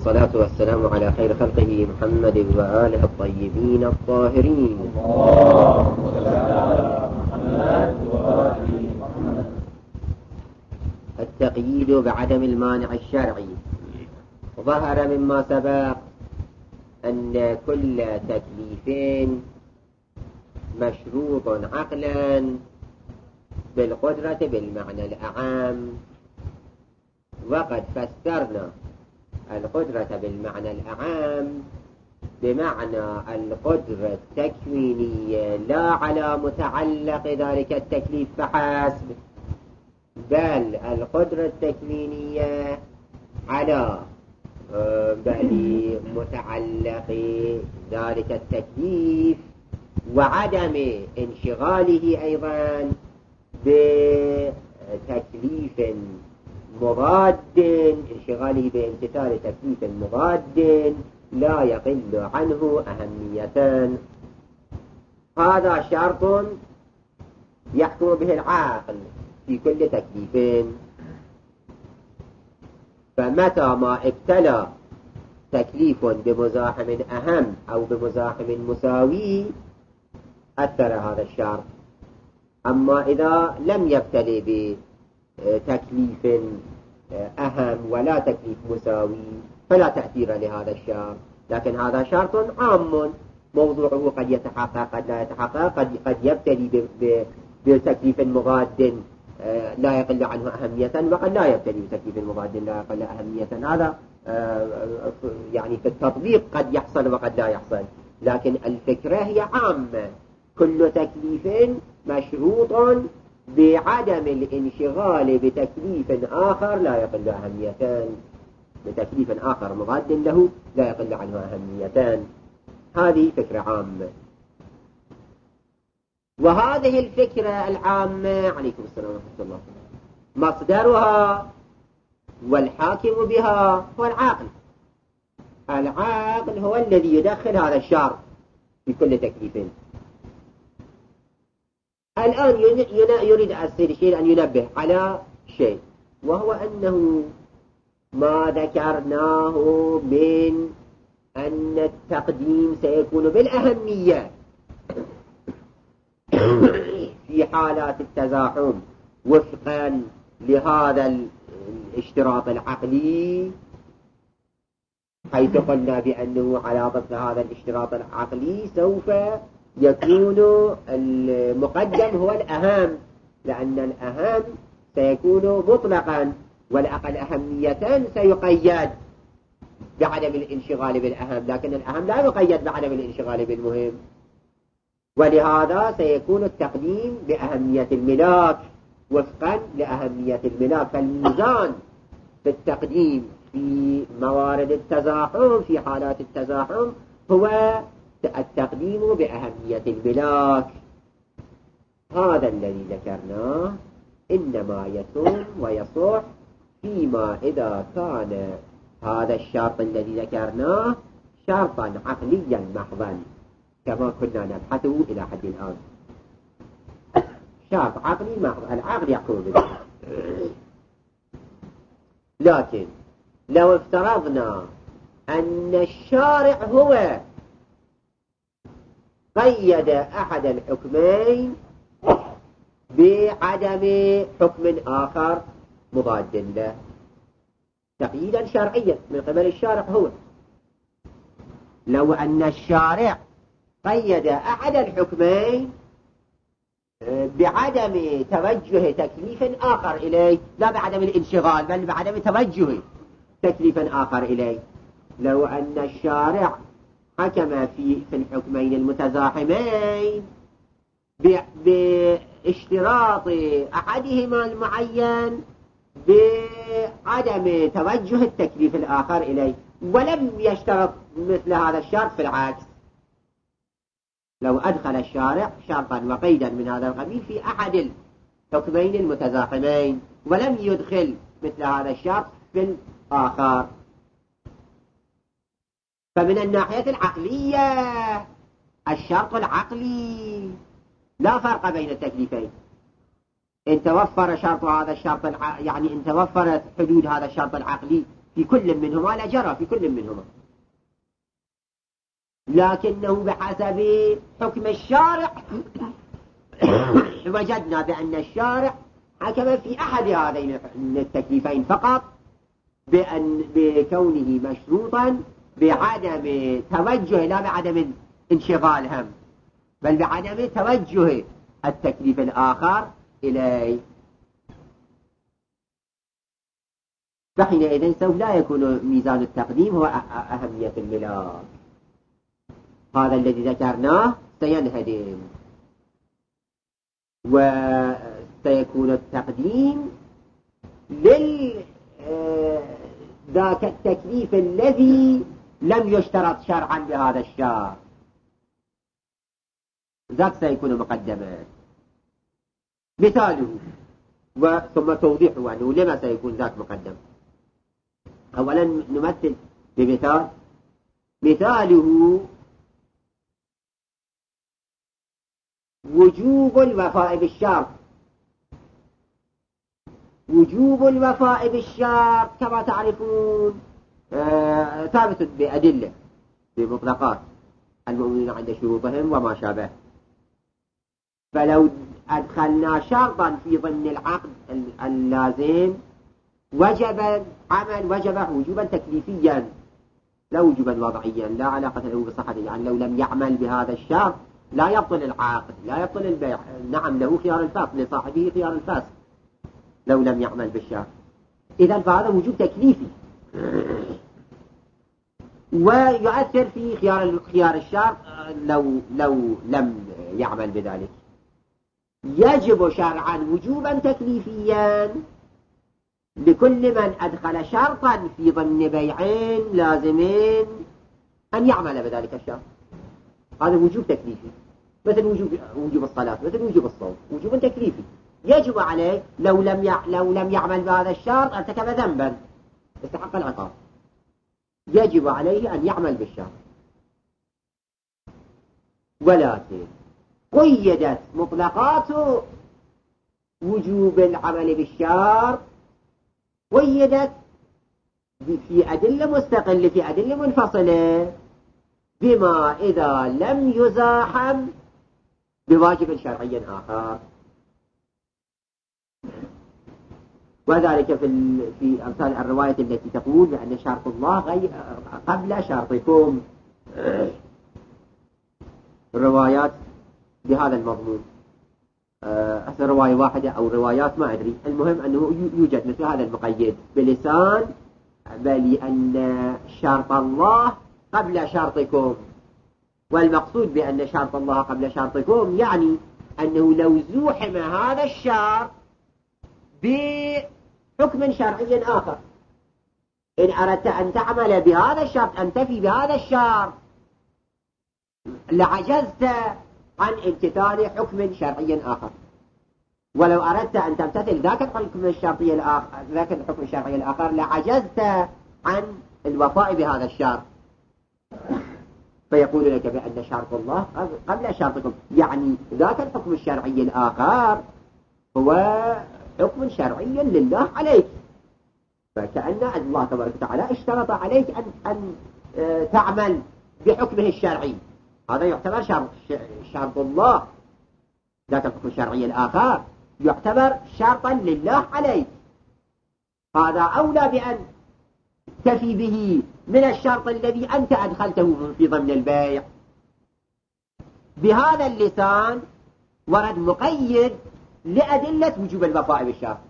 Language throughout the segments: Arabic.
والصلاة والسلام على خير خلقه محمد وآله الطيبين الطاهرين. التقييد بعدم المانع الشرعي. ظهر مما سبق أن كل تكليف مشروط عقلا بالقدرة بالمعنى الأعام، وقد فسرنا القدرة بالمعنى الأعام بمعنى القدرة التكوينية لا على متعلق ذلك التكليف فحسب، بل القدرة التكوينية على متعلق ذلك التكليف وعدم انشغاله أيضا بتكليف مضاد، انشغاله بامتثال تكليف مضاد لا يقل عنه أهمية. هذا شرط يحكم به العاقل في كل تكليف، فمتى ما ابتلى تكليف بمزاحم أهم أو بمزاحم مساوي أثر هذا الشرط. أما إذا لم يبتلي بتكليف أهم ولا تكليف مساوي فلا تأثير لهذا الشرط، لكن هذا شرط عام موضوعه قد يتحقق قد لا يتحقق، قد يبتلي بتكليف مضاد لا يقل عنه أهمية، وقد لا يبتلي بتكليف مضاد لا يقل أهمية. هذا يعني في التطبيق قد يحصل وقد لا يحصل، لكن الفكرة هي عامة. كل تكليف مشروط بعدم الانشغال بتكليف آخر لا يقل أهميتان، بتكليف آخر مضاد له لا يقل عنه أهميتان. هذه فكرة عامة، وهذه الفكرة العامة عليكم السلام ورحمة الله مصدرها والحاكم بها هو العاقل. العاقل هو الذي يدخل هذا الشرط في كل تكليف. الآن يريد السيد الشيخ أن ينبه على شيء، وهو أنه ما ذكرناه من أن التقديم سيكون بالأهمية في حالات التزاحم وفقا لهذا الاشتراط العقلي، حيث قلنا بأنه على ضد هذا الاشتراط العقلي سوف يكون المقدم هو الأهم، لأن الأهم سيكون مطلقا والأقل أهمية سيقيد بعدم الانشغال بالأهم، لكن الأهم لا يقيد بعدم الانشغال بالمهم، ولهذا سيكون التقديم بأهمية الملاك وفقا لأهمية الملاك. فالميزان في التقديم في موارد التزاحم في حالات التزاحم هو التقديم بأهمية الملاك. هذا الذي ذكرناه إنما يتم ويصح فيما إذا كان هذا الشرط الذي ذكرناه شرطا عقليا محضا كما كنا نبحثه إلى حد الآن. شرط عقلي محض، العقل يحكم به. لكن لو افترضنا أن الشارع هو قيد أحد الحكمين بعدم حكم آخر مضاد له تقييدا شرعيا من قبل الشارع، هو لو أن الشارع قيد أحد الحكمين بعدم توجه تكليف آخر إليه، لا بعدم الانشغال بل بعدم توجه تكليف آخر إليه، لو أن الشارع حكم في الحكمين المتزاحمين باشتراط أحدهما المعين بعدم توجه التكليف الآخر إليه، ولم يشترط مثل هذا الشرط في العكس، لو أدخل الشارع شرطا وقيدا من هذا القبيل في أحد الحكمين المتزاحمين ولم يدخل مثل هذا الشرط في الآخر، فمن الناحية العقلية الشرط العقلي لا فرق بين التكليفين. إن توفر شرط هذا الشرط يعني إن توفرت حدود هذا الشرط العقلي في كل منهما لجرى في كل منهما، لكنه بحسب حكم الشارع وجدنا بأن الشارع حكم في أحد هذين التكليفين فقط بكونه مشروطا بعدم توجه، لا بعدم انشغال هم، بل بعدم توجه التكليف الآخر إليه. فحينئذ سوف لا يكون ميزان التقديم هو أهمية الملاك، هذا الذي ذكرناه سينهدم، وسيكون التقديم ذاك التكليف الذي لم يشترط شرعا بهذا الشرط، ذاك سيكون مقدما. مثاله ثم توضيحه أنه لما سيكون ذاك مقدم. أولا نمثل بمثال، مثاله وجوب الوفاء بالشرط. وجوب الوفاء بالشرط كما تعرفون ثابت بأدلة بمطلقات المؤمنين عند شروطهم وما شابه، فلو أدخلنا شرطا في ضمن العقد اللازم وجب عمل وجب وجوبا تكليفيا لا وجوبا وضعيا لا علاقة له بصحته، يعني لو لم يعمل بهذا الشرط لا يبطل العقد لا يبطل البيع، نعم له خيار الفاسق، لصاحبه خيار الفاسق لو لم يعمل بالشرط، إذن فهذا وجوب تكليفي ويؤثر في خيار الشرط لو لم يعمل بذلك. يجب شرعا وجوبا تكليفيا لكل من أدخل شرطا في ضمن بيعين لازمين أن يعمل بذلك الشرط، هذا وجوب تكليفي، مثل وجوب الصلاة، مثل وجوب الصوم، وجوب تكليفي يجب عليه، لو لم يعمل بهذا الشرط ارتكب ذنبا استحق العقاب، يجب عليه أن يعمل بالشرط. ولكن قيدت مطلقات وجوب العمل بالشرط، قيدت في أدلة مستقلة في أدلة منفصلة بما إذا لم يزاحم بواجب شرعي آخر، وذلك في أمثال الرواية التي تقول بأن شرط الله قبل شرطكم، الروايات بهذا المضمون، رواية واحدة أو روايات ما أدري، المهم أنه يوجد مثل هذا المقيد بلسان بل شرط الله قبل شرطكم، والمقصود بأن شرط الله قبل شرطكم يعني أنه لو زوحم هذا الشرط بحكم شرعي آخر، إن أردت أن تعمل بهذا الشرط أن تفي بهذا الشرط لعجزت عن امتثال حكم شرعي آخر، ولو أردت أن تمتثل ذاك الحكم الشرعي الآخر ذاك الحكم الشرعي الآخر لعجزت عن الوفاء بهذا الشرط، فيقول لك بأن شرط الله قبل شرطكم، يعني ذاك الحكم الشرعي الآخر هو حكم شرعي لله عليك، فكأن الله تبارك وتعالى اشترط عليك أن تعمل بحكمه الشرعي، هذا يعتبر شرط الله، ذاك الحكم الشرعي الآخر يعتبر شرطا لله عليك، هذا أولى بأن تفي به من الشرط الذي أنت أدخلته في ضمن البيع. بهذا اللسان ورد مقيد لأدلة وجوب الوفاء بالشرط،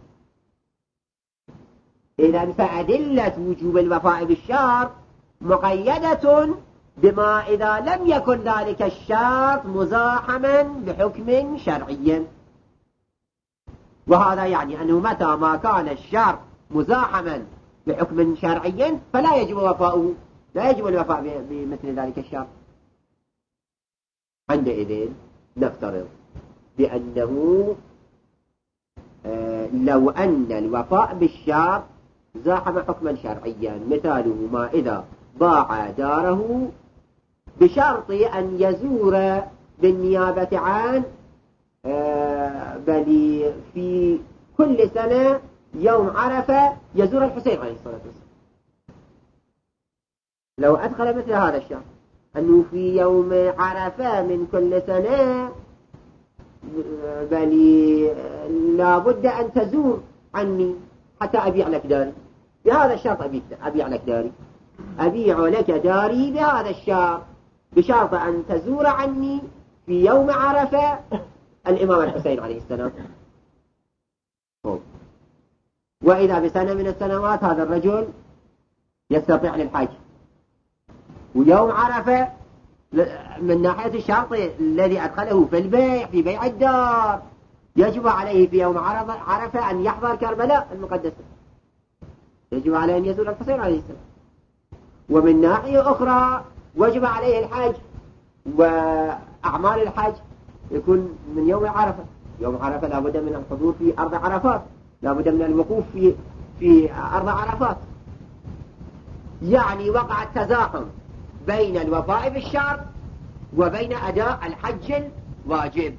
إذن فأدلة وجوب الوفاء بالشرط مقيدة بما إذا لم يكن ذلك الشرط مزاحما بحكم شرعي، وهذا يعني أنه متى ما كان الشرط مزاحما بحكم شرعي فلا يجب وفاؤه، لا يجب الوفاء بمثل ذلك الشرط. عندئذ نفترض بأنه لو أن الوفاء بالشرط زاحم حكما شرعيا، مثاله ما إذا باع داره بشرط أن يزور بالنيابة عن بل في كل سنة يوم عرفة يزور الحسين عليه الصلاة والسلام، لو أدخل مثل هذا الشرط أنه في يوم عرفة من كل سنة بل لا بد أن تزور عني حتى أبيع لك داري، بهذا الشرط أبيع لك داري، أبيع لك داري بهذا الشرط، بشرط أن تزور عني في يوم عرفة الإمام الحسين عليه السلام. وإذا بسنة من السنوات هذا الرجل يستطيع للحج، ويوم عرفة من ناحية الشرط الذي أدخله في البيع في بيع الدار يجب عليه في يوم عرفة أن يحضر كربلاء المقدسة، يجب عليه أن يزور الحسين عليه السلام. ومن ناحية أخرى وجب عليه الحج، وأعمال الحج يكون من يوم عرفة. يوم عرفة لا بد من الحضور في أرض عرفات، لا بد من الوقوف في أرض عرفات. يعني وقع التزاحم بين الوفاء بالشرط وبين أداء الحج الواجب.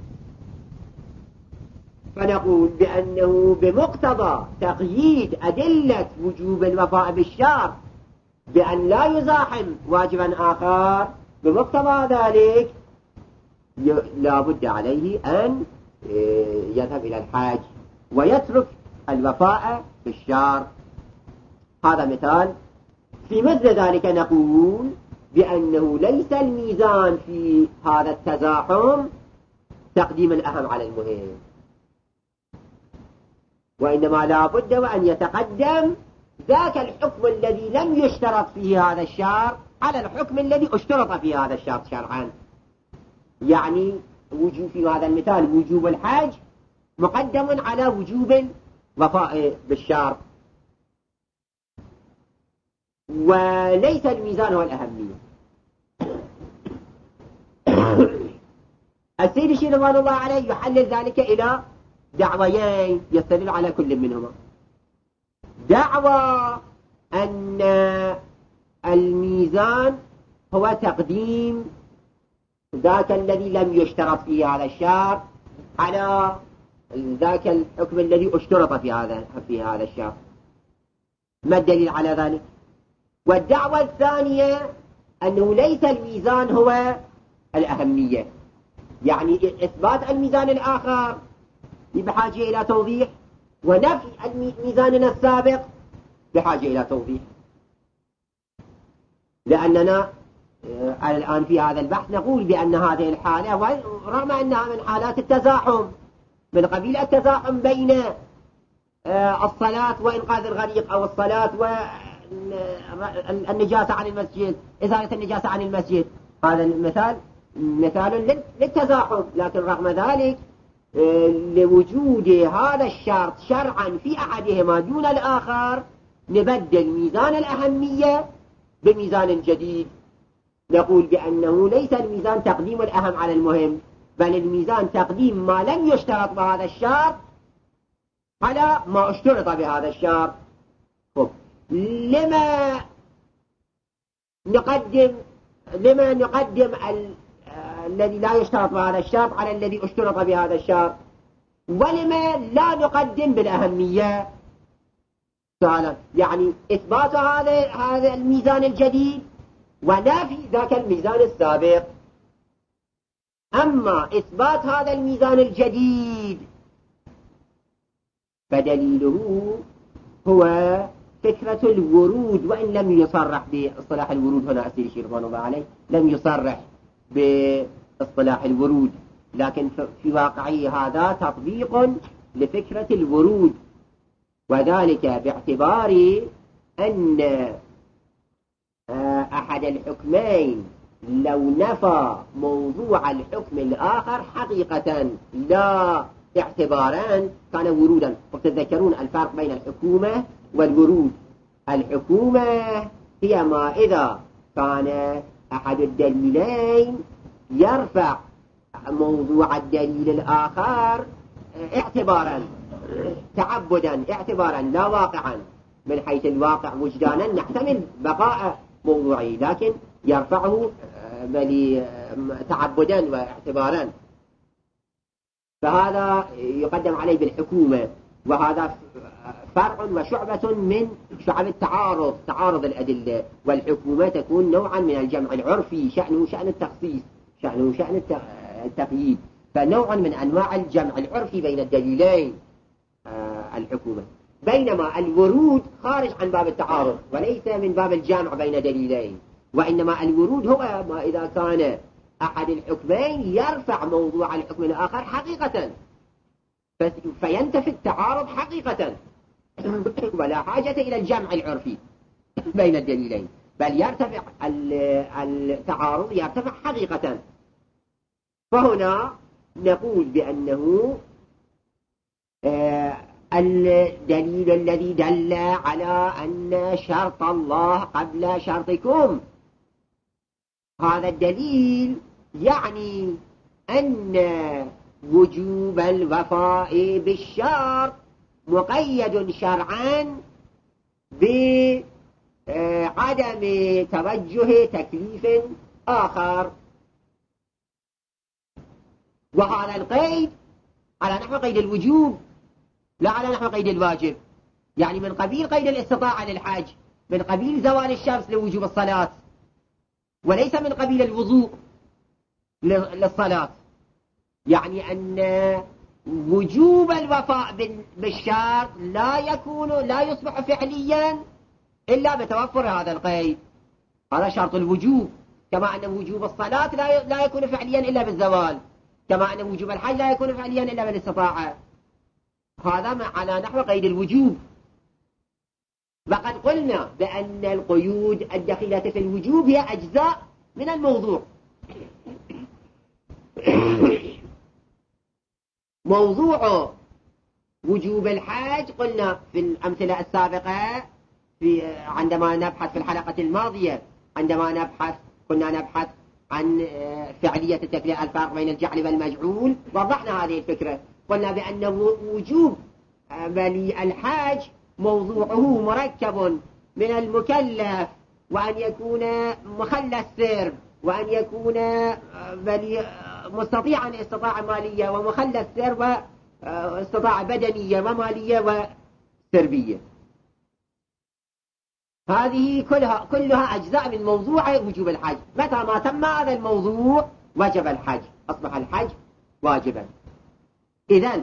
فنقول بأنه بمقتضى تقييد أدلة وجوب الوفاء بالشرط بأن لا يزاحم واجبا آخر، بمقتضى ذلك لا بد عليه أن يذهب إلى الحج ويترك الوفاء بالشرط. هذا مثال. في مثل ذلك نقول بأنه ليس الميزان في هذا التزاحم تقديم الأهم على المهم، وإنما لا بد وأن يتقدم ذاك الحكم الذي لم يشترط فيه هذا الشرط على الحكم الذي اشترط فيه هذا الشرط شرعا. يعني وجوب في هذا المثال وجوب الحج مقدم على وجوب الوفاء بالشرط، وليس الميزان هو الأهمية. السيد الشيخ رضوان الله عليه يحلل ذلك إلى دعويين يستدل على كل منهما. دعوى أن الميزان هو تقديم ذاك الذي لم يشترط فيه هذا الشرط على ذاك الحكم الذي اشترط في هذا الشرط. ما الدليل على ذلك؟ والدعوة الثانية أنه ليس الميزان هو الأهمية، يعني إثبات الميزان الآخر بحاجة إلى توضيح، ونفي ميزاننا السابق بحاجة إلى توضيح. لأننا الآن في هذا البحث نقول بأن هذه الحالة رغم أنها من حالات التزاحم، من قبيل التزاحم بين الصلاة وإنقاذ الغريق، أو الصلاة والنجاسة عن المسجد، إزالة النجاسة عن المسجد، هذا مثال للتزاحم. لكن رغم ذلك لوجود هذا الشرط شرعا في أحدهما دون الآخر نبدل ميزان الأهمية بميزان جديد، نقول بأنه ليس الميزان تقديم الأهم على المهم، بل الميزان تقديم ما لم يشترط بهذا الشرط على ما اشترط بهذا الشرط. لما نقدم الذي لا يشترط بهذا الشرط على الذي اشترط بهذا الشرط، ولما لا نقدم بالأهمية؟ يعني إثبات هذا الميزان الجديد ونفي ذاك الميزان السابق. أما إثبات هذا الميزان الجديد فدليله هو فكرة الورود، وإن لم يصرح باصطلاح الورود هنا السيد الشيخ رضوان الله عليه لم يصرح باصطلاح الورود، لكن في واقعه هذا تطبيق لفكرة الورود، وذلك باعتبار أن أحد الحكمين لو نفى موضوع الحكم الآخر حقيقة لا اعتبارا كان ورودا. وتتذكرون الفرق بين الحكومة والورود. الحكومة هي ما إذا كان أحد الدليلين يرفع موضوع الدليل الآخر اعتبارا تعبدا، اعتبارا لا واقعا، من حيث الواقع وجدانا نحتمل بقاء موضوعه، لكن يرفعه بل تعبدا واعتبارا، فهذا يقدم عليه بالحكومة. وهذا فرع وشعبة من شعب التعارض، تعارض الأدلة. والحكومة تكون نوعا من الجمع العرفي، شأنه شأن التخصيص، شأنه شأن التقييد، فنوع من أنواع الجمع العرفي بين الدليلين الحكومة. بينما الورود خارج عن باب التعارض وليس من باب الجمع بين دليلين، وإنما الورود هو ما إذا كان أحد الحكمين يرفع موضوع الحكم الآخر حقيقة، فينتفي التعارض حقيقة، ولا حاجة إلى الجمع العرفي بين الدليلين، بل يرتفع التعارض يرتفع حقيقة. فهنا نقول بأنه الدليل الذي دل على أن شرط الله قبل شرطكم، هذا الدليل يعني أن وجوب الوفاء بالشرط مقيد شرعا بعدم توجه تكليف آخر. وهذا القيد على نحو قيد الوجوب لا على نحو قيد الواجب، يعني من قبيل قيد الاستطاعة للحج، من قبيل زوال الشمس لوجوب الصلاة، وليس من قبيل الوضوء للصلاة. يعني أن وجوب الوفاء بالشرط لا يصبح فعليا إلا بتوفر هذا القيد، هذا شرط الوجوب. كما أن وجوب الصلاة لا يكون فعليا إلا بالزوال، كما أن وجوب الحج لا يكون فعليا إلا بالاستطاعة. هذا على نحو قيد الوجوب. وقد قلنا بأن القيود الدخيلة في الوجوب هي أجزاء من الموضوع. موضوع وجوب الحج قلنا في الأمثلة السابقة عندما نبحث في الحلقة الماضية، عندما كنا نبحث عن فعلية التكليف، الفرق بين الجعل والمجعول، وضحنا هذه الفكرة. قلنا بأن وجوب الحج موضوعه مركب من المكلف، وأن يكون مخلى السرب، وأن يكون مستطيعا استطاعة مالية ومخلى السرب واستطاعة بدنية ومالية وسربية. هذه كلها أجزاء من موضوع وجوب الحج. متى ما تم هذا الموضوع وجب الحج، أصبح الحج واجبا. إذن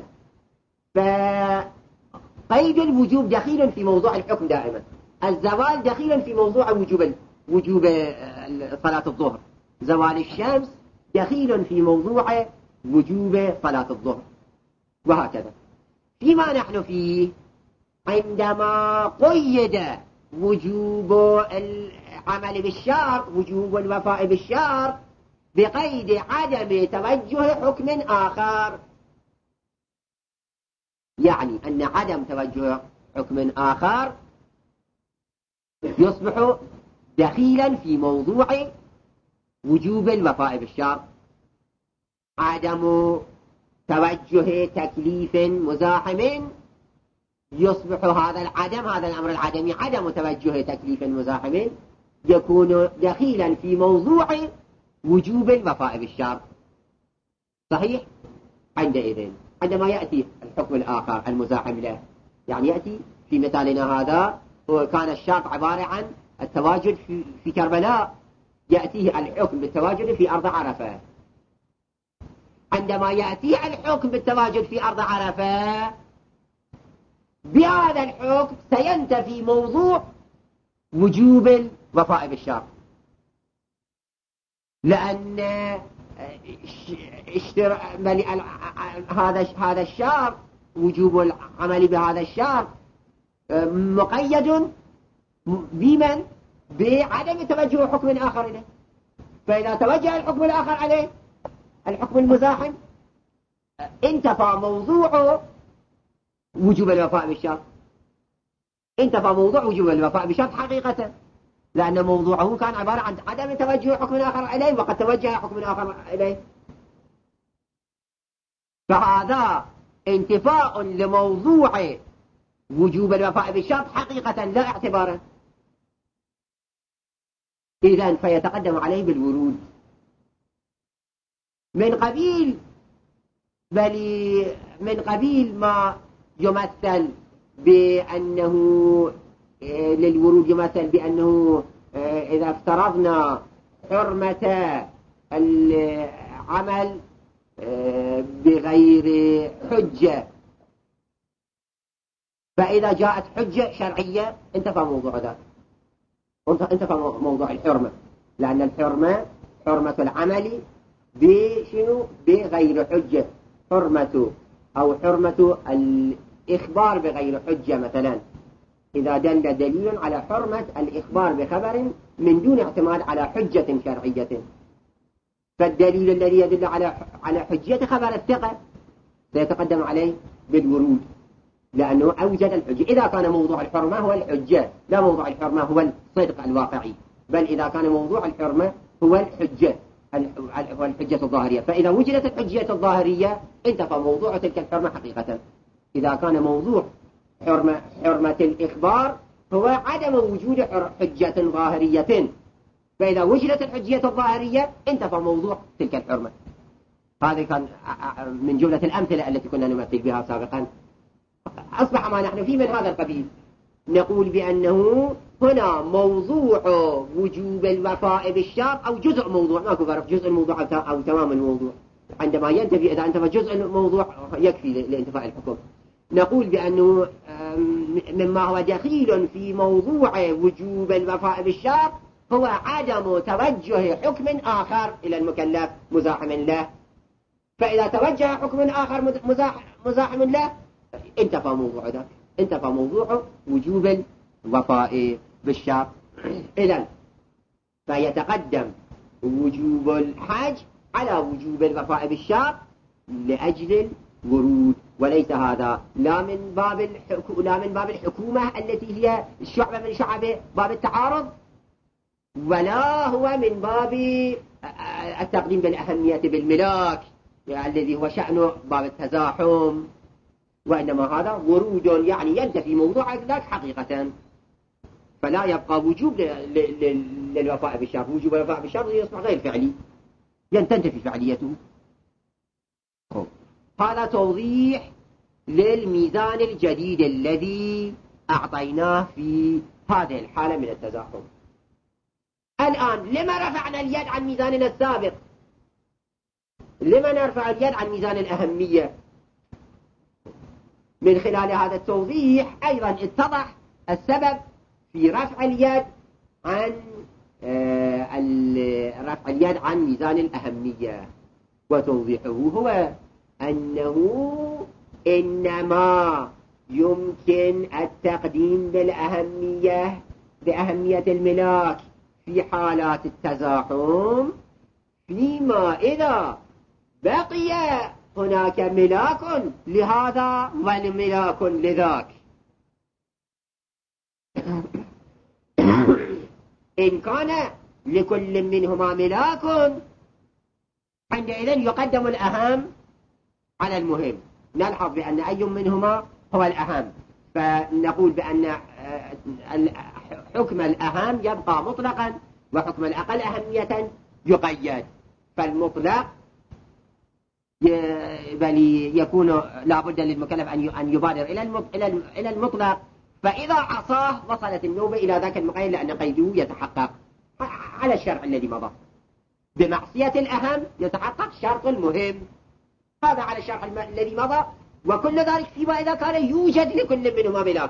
فقيد الوجوب دخيل في موضوع الحكم دائما، الزوال دخيل في موضوع وجوب صلاة الظهر، زوال الشمس دخيل في موضوع وجوب صلاة الظهر، وهكذا. فيما نحن فيه عندما قيد وجوب العمل بالشرط، وجوب الوفاء بالشرط، بقيد عدم توجه حكم آخر، يعني أن عدم توجه حكم آخر يصبح دخيلا في موضوع وجوب الوفاء بالشرط. عدم توجه تكليف مزاحم يصبح هذا الأمر العدمي، عدم توجه تكليف مزاحم، يكون دخيلا في موضوع وجوب الوفاء بالشرط. صحيح؟ عندما يأتي الحكم الآخر المزاحم له، يعني يأتي في مثالنا هذا كان الشرط عبارة عن التواجد في كربلاء، يأتيه الحكم بالتواجد في أرض عرفة. عندما يأتي الحكم بالتواجد في أرض عرفة، بهذا الحكم سينتفي موضوع وجوب الوفاء بالشرط، لأن هذا الشرط، وجوب العمل بهذا الشرط مقيد بمن؟ بعدم توجه حكم آخر إليه. فإذا توجه الحكم الآخر عليه، الحكم المزاحم، انتفى موضوع وجوب الوفاء بالشرط، انتفى موضوع وجوب الوفاء بالشرط حقيقة، لأن موضوعه كان عبارة عن عدم توجه حكم آخر إليه، وقد توجه حكم آخر إليه. فهذا انتفاء لموضوع وجوب الوفاء بالشرط حقيقة لا اعتبارا. إذن فيتقدم عليه بالورود من قبيل ما يمثل بأنه للورود يمثل بأنه إذا افترضنا حرمة العمل بغير حجة، فإذا جاءت حجة شرعية انتفى موضوع ذلك، انتفى موضوع الحرمة، لأن الحرمة حرمة العمل بشنو؟ بغير حجة، حرمة أو حرمة الإخبار بغير حجة مثلا، إذا دل دليل على حرمة الإخبار بخبر من دون اعتماد على حجة شرعية، فالدليل الذي يدل على حجية خبر الثقة سيتقدم عليه بالورود، لأنه أوجد الحجة. إذا كان موضوع الحرمة هو الحجة، لا موضوع الحرمة هو الصدق الواقعي، بل إذا كان موضوع الحرمة هو الحجة، هو الحجة الظاهرية، فإذا وجدت الحجية الظاهرية انتفى موضوع تلك الحرمة حقيقة. إذا كان موضوع حرمة الإخبار هو عدم وجود حجة ظاهرية، فإذا وجدت الحجية الظاهرية انتفى موضوع تلك الحرمة. هذا كان من جملة الأمثلة التي كنا نمثل بها سابقا. أصبح ما نحن فيه من هذا القبيل، نقول بأنه هنا موضوع وجوب الوفاء بالشرط أو جزء موضوع، ماكو فرق جزء الموضوع أو تمام الموضوع، عندما ينتفي إذا انتفى جزء الموضوع يكفي لانتفاء الحكم. نقول بأنه مما هو دخيل في موضوع وجوب الوفاء بالشرط هو عدم توجه حكم آخر إلى المكلف مزاحم له، فإذا توجه حكم آخر مزاحم له انتفى موضوع ذلك، انتفى موضوع وجوب الوفاء بالشرط. إذن فيتقدم وجوب الحج على وجوب الوفاء بالشرط لأجل الورود، وليس هذا لا من باب الحكومة التي هي شعبة من شعب باب التعارض، ولا هو من باب التقديم بالأهمية بالملاك الذي هو شأنه باب التزاحم، وإنما هذا ورود يعني ينتفي موضوع ذلك حقيقة، فلا يبقى وجوب للوفاء بالشرط. وجوب الوفاء بالشرط يصبح غير فعلي، تنتفي فعليته. هذا توضيح للميزان الجديد الذي أعطيناه في هذه الحالة من التزاحم. الآن لما رفعنا اليد عن ميزاننا السابق؟ لما نرفع اليد عن ميزان الأهمية؟ من خلال هذا التوضيح أيضا اتضح السبب في رفع اليد عن ميزان الأهمية، وتوضيحه هو أنه إنما يمكن التقديم بأهمية الملاك في حالات التزاحم فيما إذا بقي هناك ملاك لهذا وملاك لذاك. إن كان لكل منهما ملاك عندئذ يقدم الأهم على المهم، نلحظ بأن أي منهما هو الأهم، فنقول بأن حكم الأهم يبقى مطلقا وحكم الأقل أهمية يقيد، فالمطلق بل يكون لا بد للمكلف أن يبادر إلى المطلق، فإذا عصاه وصلت النوبة إلى ذاك المقيد لأن قيده يتحقق على الشرع الذي مضى. بمعصية الأهم يتحقق شرط المهم، هذا على الشرع الذي مضى، وكل ذلك فيما إذا كان يوجد لكل منهما ملاك.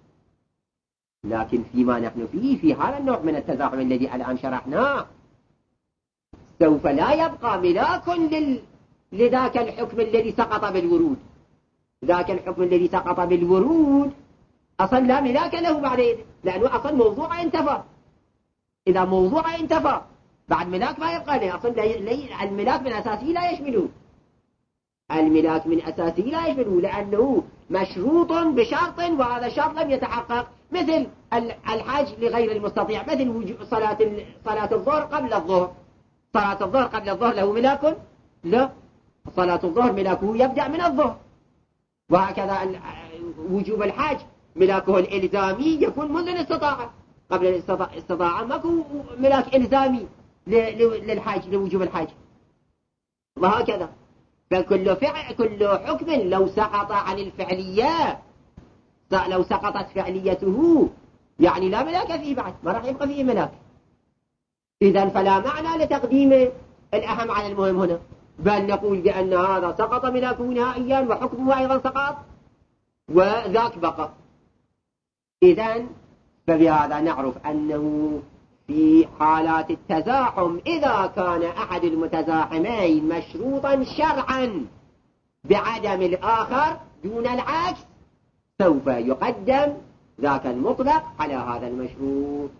لكن فيما نحن فيه في هذا النوع من التزاحم الذي الآن شرحناه سوف لا يبقى ملاك لذاك الحكم الذي سقط بالورود. ذاك الحكم الذي سقط بالورود أصلا لا ملاك له بعدين، لأنه أصلا موضوع انتفى. إذا موضوع انتفى بعد ملاك ما يبقى له، أصلا الملاك من أساسه لا يشمله، الملاك من أساسه لا يشمله لأنه مشروط بشرط وهذا الشرط لم يتحقق، مثل الحج لغير المستطيع، مثل صلاة الظهر قبل الظهر. صلاة الظهر قبل الظهر له ملاك؟ لا، صلاة الظهر ملاكه يبدأ من الظهر. وهكذا وجوب الحج ملاكه الإلزامي يكون منذ الاستطاعة، قبل الاستطاعة ماكو ملاك إلزامي للحج لوجوب الحج، وهكذا. كل حكم لو سقط عن الفعلية، لو سقطت فعليته يعني لا ملاك فيه بعد، ما راح يبقى فيه ملاك. إذن فلا معنى لتقديم الأهم على المهم هنا، بل نقول بأن هذا سقط ملاكه نهائيا وحكمه أيضا سقط وذاك بقى. إذن فبهذا نعرف أنه في حالات التزاحم إذا كان أحد المتزاحمين مشروطا شرعا بعدم الآخر دون العكس، سوف يقدم ذاك المطلق على هذا المشروط.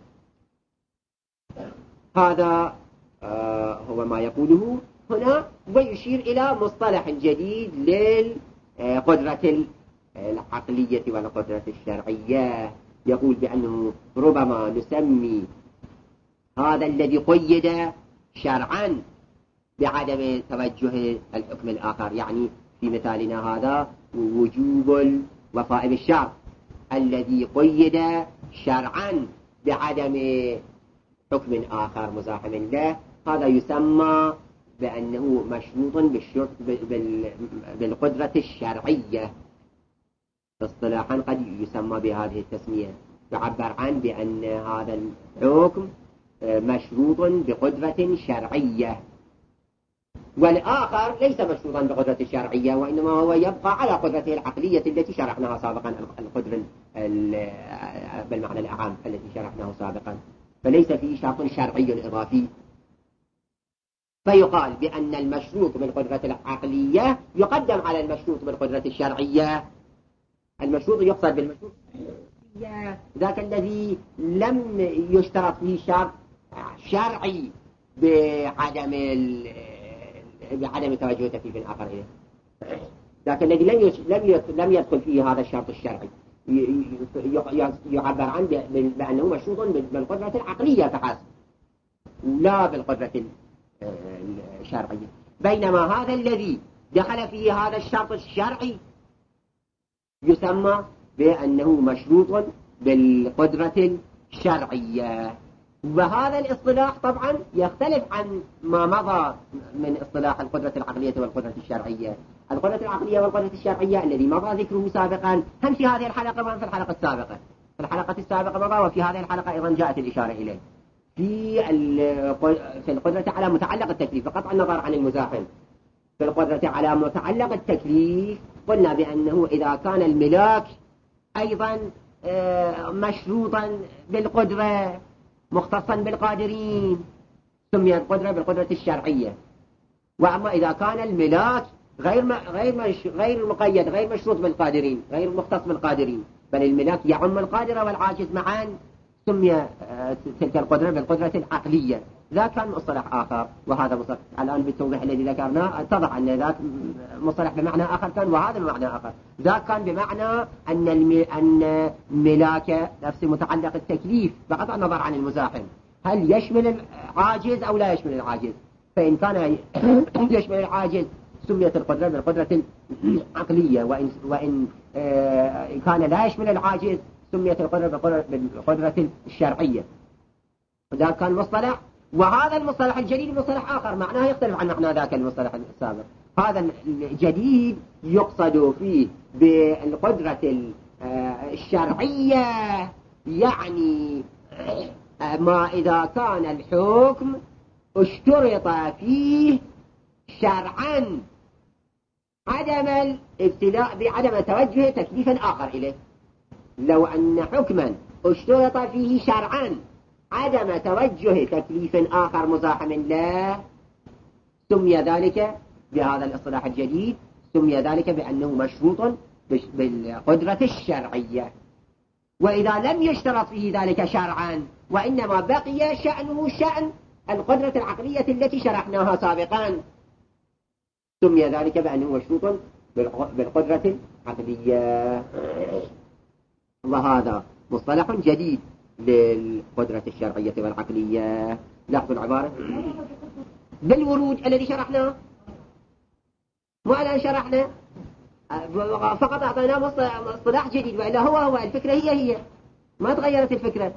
هذا هو ما يقوله هنا، ويشير إلى مصطلح جديد للقدرة العقلية والقدرة الشرعية. يقول بأنه ربما نسمي هذا الذي قيد شرعا بعدم توجه الحكم الآخر، يعني في مثالنا هذا وجوب الوفاء بالشرط الذي قيد شرعا بعدم حكم آخر مزاحم له، هذا يسمى بأنه مشروط بالقدرة الشرعية. اصطلاحا قد يسمى بهذه التسمية، يعبر عن بأن هذا الحكم مشروط بقدرة شرعية، والآخر ليس مشروطا بقدرة الشرعية، وإنما هو يبقى على قدرته العقلية التي شرحناها سابقا، القدرة بالمعنى الأعام التي شرحناه سابقا، فليس فيه شرط شرعي إضافي. فيقال بأن المشروط بالقدرة العقلية يقدم على المشروط بالقدرة الشرعية. المشروط يقصد بالمشروط ذاك الذي لم يشترط فيه شرط شرعي بعدم توجه تكليف آخر إليه، ذاك الذي لم يدخل فيه هذا الشرط الشرعي يعبر عنه بأنه مشروط بالقدرة العقلية فحسب لا بالقدرة الشرعية. بينما هذا الذي دخل فيه هذا الشرط الشرعي يسمى بأنه مشروط بالقدرة الشرعية. وهذا الاصطلاح طبعا يختلف عن ما مضى من اصطلاح القدرة العقلية والقدرة الشرعية. القدرة العقلية والقدرة الشرعية الذي مضى ذكره سابقا هم في هذه الحلقة وهم في الحلقة السابقة. في الحلقة السابقة مضى، وفي هذه الحلقة أيضا جاءت الإشارة إليه. في القدرة على متعلق التكليف بقطع النظر عن المزاحم، في القدرة على متعلق التكليف قلنا بأنه إذا كان الملاك أيضا مشروطا بالقدرة مختصا بالقادرين سمي القدرة بالقدرة الشرعية. وأما إذا كان الملاك غير مقيد غير مشروط بالقادرين غير مختص بالقادرين بل الملاك يعم القادر والعاجز معا سمي تلك القدرة بالقدرة العقلية. ذاك كان مصطلح آخر وهذا مصطلح. الآن بالتوضيح الذي ذكرناه اتضح أن ذاك مصطلح بمعنى آخر كان وهذا بمعنى آخر. ذاك كان بمعنى أن ملاك نفس متعلق التكليف بغض النظر عن المزاحم هل يشمل العاجز أو لا يشمل العاجز. فإن كان يشمل العاجز سميت القدرة بالقدرة العقلية، وإن كان لا يشمل العاجز سميت القدرة بالقدرة الشرعية. ذاك كان مصطلح، وهذا المصطلح الجديد مصطلح آخر معناه يختلف عن معنى ذاك المصطلح السابق. هذا الجديد يقصد فيه بالقدرة الشرعية يعني ما إذا كان الحكم اشترط فيه شرعا عدم الابتلاء بعدم توجه تكليف آخر إليه. لو أن حكما اشترط فيه شرعا عدم توجه تكليف آخر مزاحم له سمي ذلك بهذا الاصطلاح الجديد سمي ذلك بأنه مشروط بالقدرة الشرعية. وإذا لم يشترط فيه ذلك شرعا وإنما بقي شأنه شأن القدرة العقلية التي شرحناها سابقا سمي ذلك بأنه مشروط بالقدرة العقلية. وهذا مصطلح جديد للقدرة الشرعية والعقلية. لاحظوا العبارة بالورود الذي شرحناه وأنا شرحنا فقط أعطينا مصطلح جديد، وإلا هو الفكرة هي ما تغيرت الفكرة.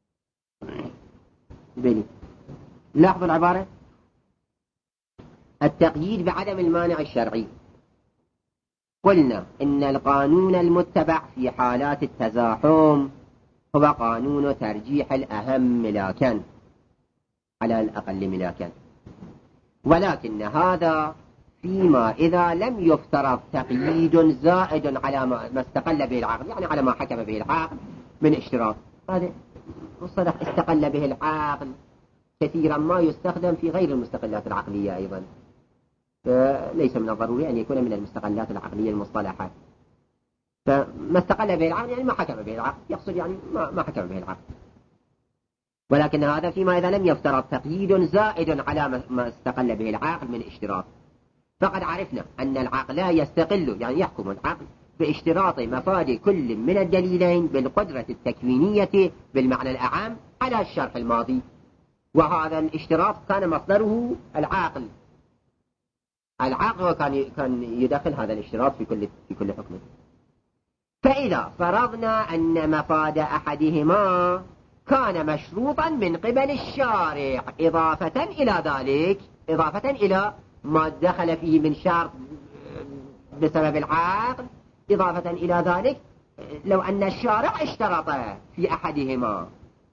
لاحظوا العبارة التقييد بعدم المانع الشرعي. قلنا إن القانون المتبع في حالات التزاحم هو قانون ترجيح الأهم ملاكا على الأقل ملاكا، ولكن هذا فيما إذا لم يفترض تقييد زائد على ما استقل به العقل، يعني على ما حكم به العقل من اشتراط. هذا مصطلح استقل به العقل كثيرا ما يستخدم في غير المستقلات العقلية أيضا، فليس من الضروري أن يكون من المستقلات العقلية المصطلحات. فما استقل به العقل يعني ما حكم به العقل، يقصد يعني ما حكم به العقل. ولكن هذا فيما إذا لم يفترض تقييد زائد على ما استقل به العقل من اشتراط. فقد عرفنا أن العقل لا يستقل، يعني يحكم العقل باشتراط مفاد كل من الدليلين بالقدرة التكوينية بالمعنى الأعم على الشرح الماضي، وهذا الاشتراط كان مصدره العاقل. العاقل هو كان يدخل هذا الاشتراط في كل حكم. فإذا فرضنا أن مفاد أحدهما كان مشروطا من قبل الشارع إضافة إلى ذلك، إضافة إلى ما دخل فيه من شرط بسبب العقل، إضافة إلى ذلك لو أن الشارع اشترط في أحدهما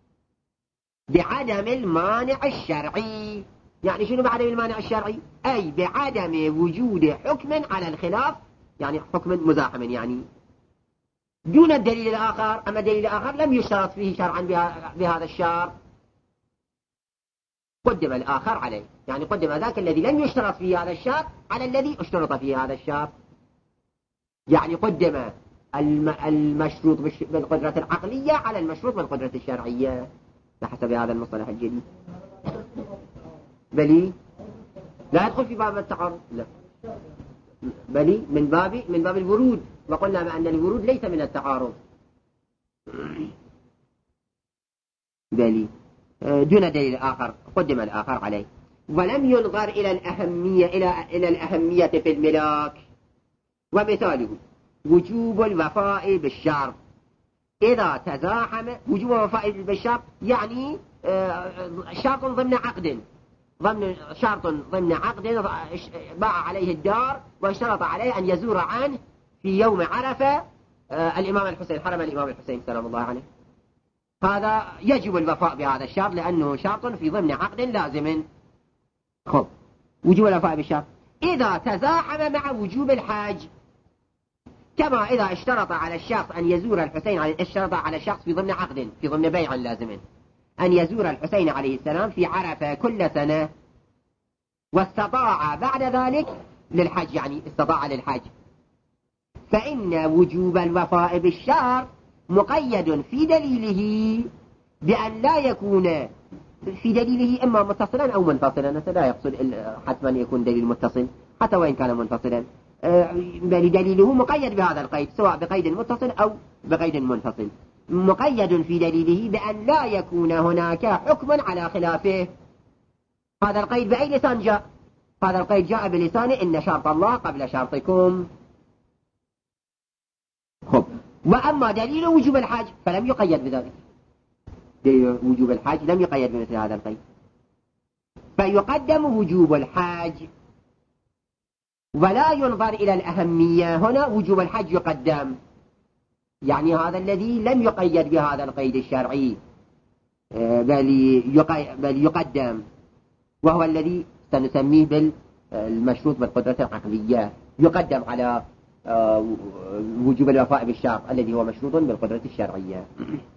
بعدم المانع الشرعي. يعني شنو بعدم المانع الشرعي؟ أي بعدم وجود حكم على الخلاف، يعني حكم مزاحم، يعني دون الدليل الآخر. أما الدليل الآخر لم يشترط فيه شرعا بهذا الشرط، قدم الآخر عليه، يعني قدم ذاك الذي لم يشترط فيه هذا الشرط على الذي اشترط فيه هذا الشرط. يعني قدم المشروط بالقدرة العقلية على المشروط بالقدرة الشرعية بحسب هذا المصطلح الجديد. بلي لا يدخل في باب التعارض، لا، بلي من باب الورود، وقلنا بأن الورود ليس من التعارض. بلي دون دليل آخر قدم الآخر عليه. ولم ينظر إلى الأهمية في الملاك. ومثاله وجوب الوفاء بالشرط إذا تزاحم. وجوب الوفاء بالشرط يعني شرط ضمن عقد، ضمن عقد باع عليه الدار واشترط عليه أن يزور عنه في يوم عرفة الإمام الحسين، حرم الإمام الحسين سلام الله عليه. هذا يجب الوفاء بهذا الشرط لأنه شرط في ضمن عقد لازم. خب، وجوب الوفاء بالشرط إذا تزاحم مع وجوب الحج، كما إذا اشترط على الشخص أن يزور الحسين، اشترط على الشخص في ضمن عقد، في ضمن بيع لازم، أن يزور الحسين عليه السلام في عرفة كل سنة، واستطاع بعد ذلك للحج، يعني استطاع للحج، فإن وجوب الوفاء بالشرط مقيد في دليله بأن لا يكون في دليله إما متصلا أو منفصلا. هذا لا يقصد حتما يكون دليل متصل حتى وإن كان منفصلا، بل دليله مقيد بهذا القيد سواء بقيد متصل أو بقيد منفصل. مقيد في دليله بأن لا يكون هناك حكم على خلافه. هذا القيد بأي لسان جاء؟ هذا القيد جاء بلسان إن شرط الله قبل شرطكم. خب، وأما دليل وجوب الحج فلم يقيد بذلك. دليل وجوب الحج لم يقيد بمثل هذا القيد، فيقدم وجوب الحج ولا ينظر إلى الأهمية. هنا وجوب الحج يقدم، يعني هذا الذي لم يقيد بهذا القيد الشرعي بل يقدم، وهو الذي سنسميه بالمشروط بالقدرة العقلية، يقدم على وجوب الوفاء بالشرط الذي هو مشروط بالقدرة الشرعية.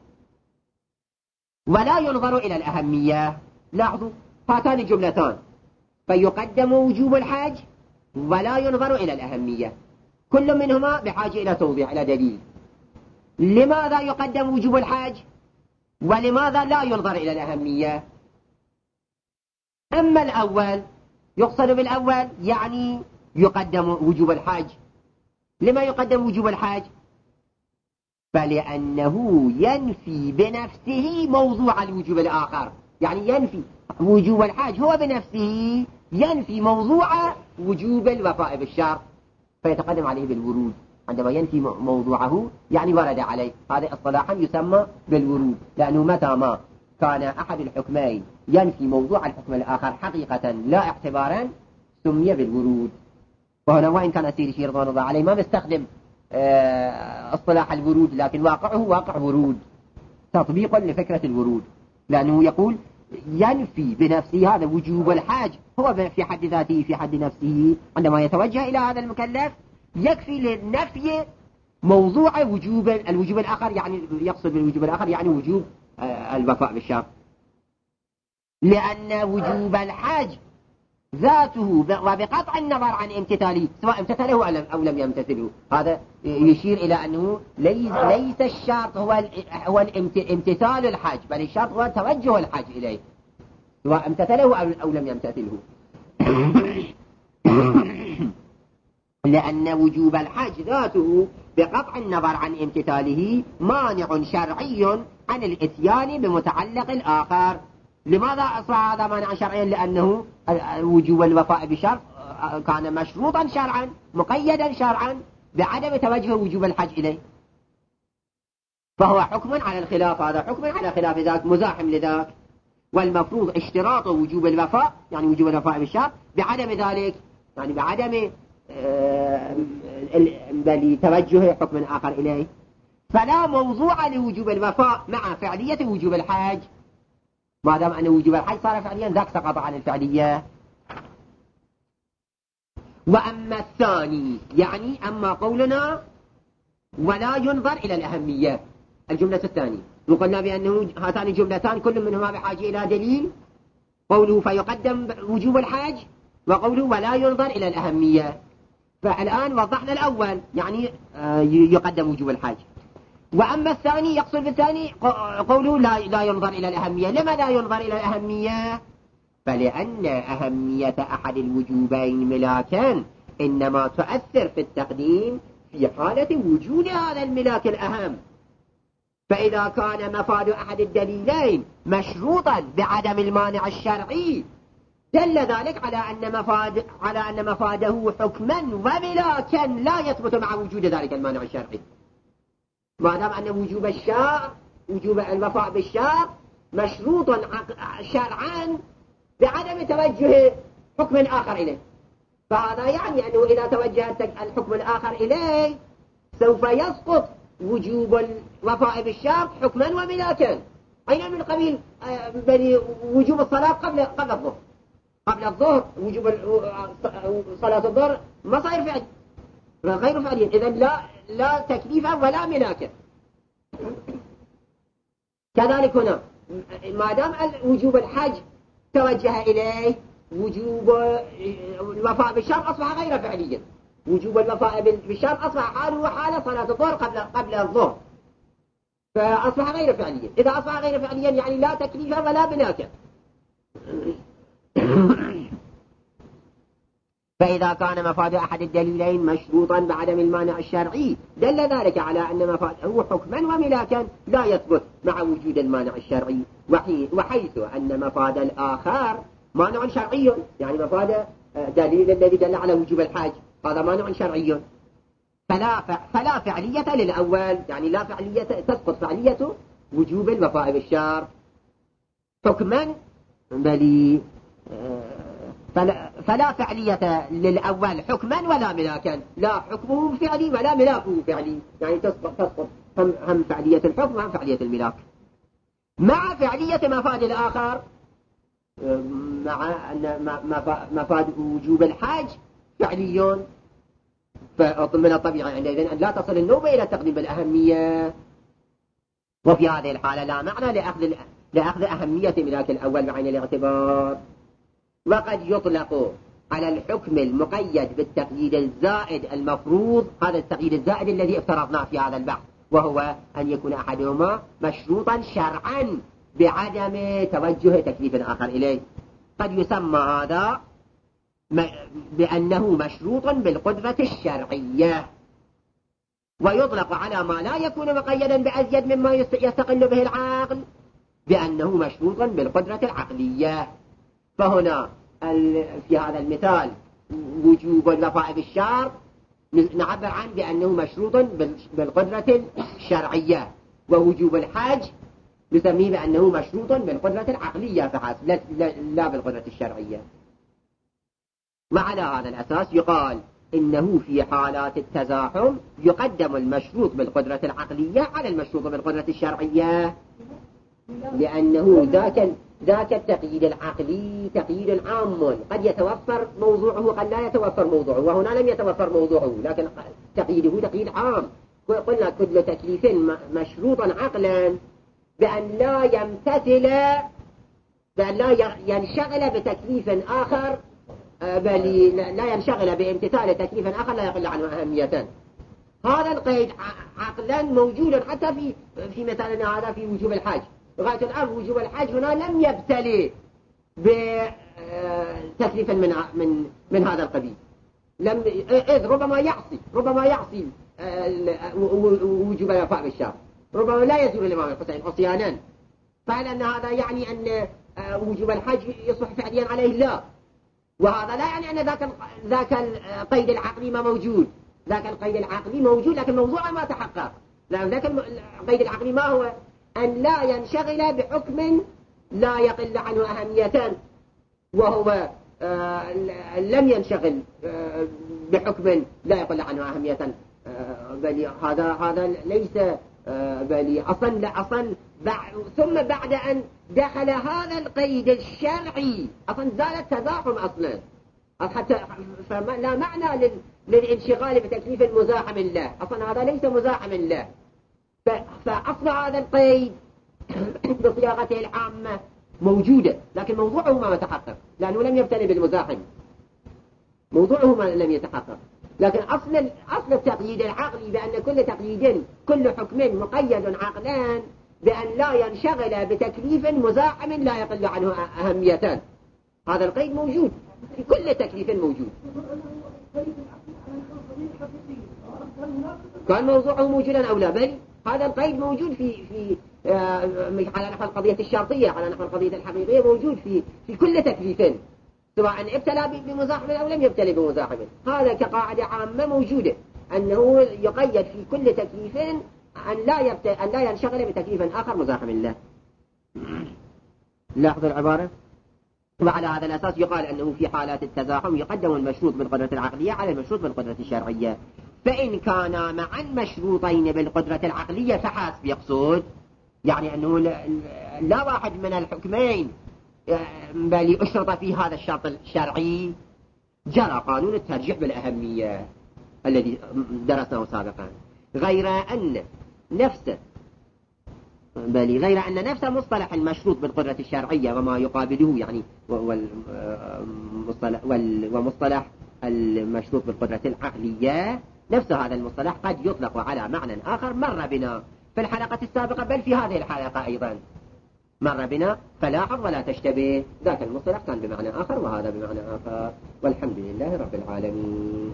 ولا ينظر إلى الأهمية. لاحظوا هاتان جملتان، فيقدم وجوب الحج ولا ينظر إلى الأهمية، كل منهما بحاجة إلى توضيح، إلى دليل. لماذا يقدم وجوب الحج ولماذا لا ينظر إلى الأهمية؟ أما الأول يقصد بالأول يعني يقدم وجوب الحج. لما يقدم وجوب الحج؟ فلأنه ينفي بنفسه موضوع الوجوب الآخر، يعني ينفي وجوب الحج هو بنفسه ينفي موضوع وجوب الوفاء بالشرط، فيتقدم عليه بالورود. عندما ينفي موضوعه يعني ورد عليه، هذا اصطلاحا يسمى بالورود، لأنه متى ما كان أحد الحكمين ينفي موضوع الحكم الآخر حقيقة لا اعتبارا سمي بالورود. وهنا وإن كان السيري رضوان الله عليه ما بيستخدم اصطلاح الورود، لكن واقعه واقع ورود، تطبيقا لفكرة الورود، لأنه يقول ينفي بنفسه هذا وجوب الحاج، هو في حد ذاته في حد نفسه عندما يتوجه إلى هذا المكلف يكفي للنفي موضوع الوجوب الآخر، يعني يقصد بالوجوب الآخر يعني وجوب الوفاء بالشرط، لأن وجوب الحاج ذاته وبقطع النظر عن امتثاله سواء امتثله أو لم يمتثله، هذا يشير إلى أنه ليس الشرط هو امتثال الحج، بل الشرط هو توجه الحج إليه سواء امتثله أو لم يمتثله. لأن وجوب الحج ذاته بقطع النظر عن امتثاله مانع شرعي عن الاتيان بمتعلق الآخر. لماذا أصبح هذا مانعا شرعيا؟ لأنه وجوب الوفاء بشرط كان مشروطا شرعا مقيدا شرعا بعدم توجه وجوب الحج إليه، فهو حكم على الخلاف، هذا حكم على خلاف ذاك مزاحم لذاك، والمفروض اشتراط وجوب الوفاء يعني وجوب الوفاء بالشرط بعدم ذلك، يعني بعدم بل توجه حكم آخر إليه، فلا موضوع لوجوب الوفاء مع فعلية وجوب الحج، ما دام أن وجوب الحج صار فعليا ذاك سقط عن الفعلية. وأما الثاني يعني أما قولنا ولا ينظر إلى الأهمية، الجملة الثانية وقلنا بأنه هاتان جملتان كل منهما بحاجة إلى دليل، قوله فيقدم وجوب الحج وقوله ولا ينظر إلى الأهمية، فالآن وضحنا الأول يعني يقدم وجوب الحج، وأما الثاني يقصد بالثاني قوله لا ينظر إلى الأهمية. لما لا ينظر إلى الأهمية؟ فلأن أهمية أحد الوجوبين ملاكا إنما تؤثر في التقديم في حالة وجود هذا الملاك الأهم، فإذا كان مفاد أحد الدليلين مشروطا بعدم المانع الشرعي دل ذلك على أن مفاده حكما وملاكا لا يثبت مع وجود ذلك المانع الشرعي، ما دام أن وجوب الوفاء بالشرط مشروط شرعا بعدم توجه حكم آخر إليه، فهذا يعني أنه إذا توجه الحكم الآخر إليه سوف يسقط وجوب الوفاء بالشرط حكما وملاكا. أين من قبيل وجوب الصلاة قبل الظهر، قبل الظهر وجوب صلاة الظهر ما صاير فعل غير فعليا، إذن لا تكليفا ولا ملاكا. كذلك هنا ما دام وجوب الحج توجه إليه وجوب الوفاء بالشرط أصبح غير فعليا، وجوب الوفاء بالشرط أصبح حاله حال صلاة الظهر قبل الظهر، فأصبح غير فعليا. إذا أصبح غير فعليا يعني لا تكليفا ولا ملاكا. فإذا كان مفاد أحد الدليلين مشروطا بعدم المانع الشرعي دل ذلك على أن مفاده حكما وملاكا لا يثبت مع وجود المانع الشرعي، وحيث أن مفاد الآخر مانع شرعي، يعني مفاد دليل الذي دل على وجوب الحج هذا مانع شرعي، فلا فعلية للأول، يعني لا فعلية تسقط فعلية وجوب الوفاء بالشرط حكما، بل فلا فعلية للأول حكما ولا ملاكا، لا حكمه فعلي ولا ملاكه فعلي، يعني تسقط هم فعلية الحكم وهم فعلية الملاك، مع فعلية مفاد الآخر، مع أن مفاد وجوب الحج فعلي، فمن الطبيعي عندئذ أن لا تصل النوبة إلى التقديم بالأهمية، وفي هذه الحالة لا معنى لأخذ أهمية ملاك الأول بعين الاعتبار. وقد يطلق على الحكم المقيد بالتقييد الزائد المفروض، هذا التقييد الزائد الذي افترضناه في هذا البحث، وهو أن يكون أحدهما مشروطا شرعا بعدم توجه تكليف آخر إليه. قد يسمى هذا بأنه مشروط بالقدرة الشرعية، ويطلق على ما لا يكون مقيدا بأزيد مما يستقل به العقل بأنه مشروط بالقدرة العقلية. فهنا في هذا المثال وجوب الوفاء بالشرط نعبر عنه بأنه مشروط بالقدرة الشرعية، ووجوب الحج نسميه بأنه مشروط بالقدرة العقلية فحسب لا بالقدرة الشرعية. وعلى هذا الأساس يقال إنه في حالات التزاحم يقدم المشروط بالقدرة العقلية على المشروط بالقدرة الشرعية، لأنه ذاك التقييد العقلي تقييد عام قد يتوفر موضوعه وقد لا يتوفر موضوعه، وهنا لم يتوفر موضوعه لكن تقييده تقييد عام. قلنا كل تكليف مشروطا عقلا بأن لا يمتثل، بأن لا ينشغل بتكليف آخر، بل لا ينشغل بامتثال تكليف آخر لا يقل عنه أهمية. هذا القيد عقلا موجود حتى في مثالنا هذا في وجوب الحج. لغاية الآن وجوب الحج هنا لم يبتلي بتكليف من هذا القبيل، إذ ربما يعصي وجوب الوفاء بالشرط، ربما لا يزور الإمام الحسين عصيانا، فهل أن هذا يعني أن وجوب الحج يصبح فعليا عليه؟ لا. وهذا لا يعني أن ذاك القيد العقلي ما موجود، ذاك القيد العقلي موجود لكن موضوعه ما تحقق، لأن ذاك القيد العقلي ما هو؟ أن لا ينشغل بحكم لا يقل عنه أهمية، وهو لم ينشغل بحكم لا يقل عنه أهمية، بل هذا ليس بل أصلا ثم بعد أن دخل هذا القيد الشرعي أصلا زال التزاحم أصلا، حتى لا معنى للانشغال بتكليف مزاحم له، أصلا هذا ليس مزاحم له، فأصبح هذا القيد بصياغته العامة موجودة لكن موضوعه ما تحقق لأنه لم يبتلي بالمزاحم، موضوعه ما لم يتحقق. لكن أصل التقييد العقلي بأن كل تقييد كل حكم مقيد عقلان بأن لا ينشغل بتكليف مزاحم لا يقل عنه أهمية، هذا القيد موجود في كل تكليف موجود. كان موضوعه موجودا أو لا؟ بل هذا القيد موجود في على نحو القضية الشرطية، على نحو القضية الحقيقية، موجود في كل تكليف سواء ابتلى بمزاحم أو لم يبتلي بمزاحم. هذا كقاعدة عامة موجودة أنه يقيد في كل تكليف أن لا ينشغل بتكليف آخر مزاحم له. لاحظ العبارة. وعلى هذا الأساس يقال أنه في حالات التزاحم يقدم المشروط بالقدرة العقلية على المشروط بالقدرة الشرعية، فإن كانا معا مشروطين بالقدرة العقلية فحسب، يقصد يعني أنه لا واحد من الحكمين بل أشرط في هذا الشرط الشرعي جرى قانون الترجيح بالأهمية الذي درسناه سابقا، غير أن نفس مصطلح المشروط بالقدرة الشرعية وما يقابله يعني ومصطلح المشروط بالقدرة العقلية، نفس هذا المصطلح قد يطلق على معنى آخر مر بنا في الحلقة السابقة بل في هذه الحلقة أيضا مر بنا، فلاحظ ولا تشتبه، ذاك المصطلح كان بمعنى آخر وهذا بمعنى آخر، والحمد لله رب العالمين.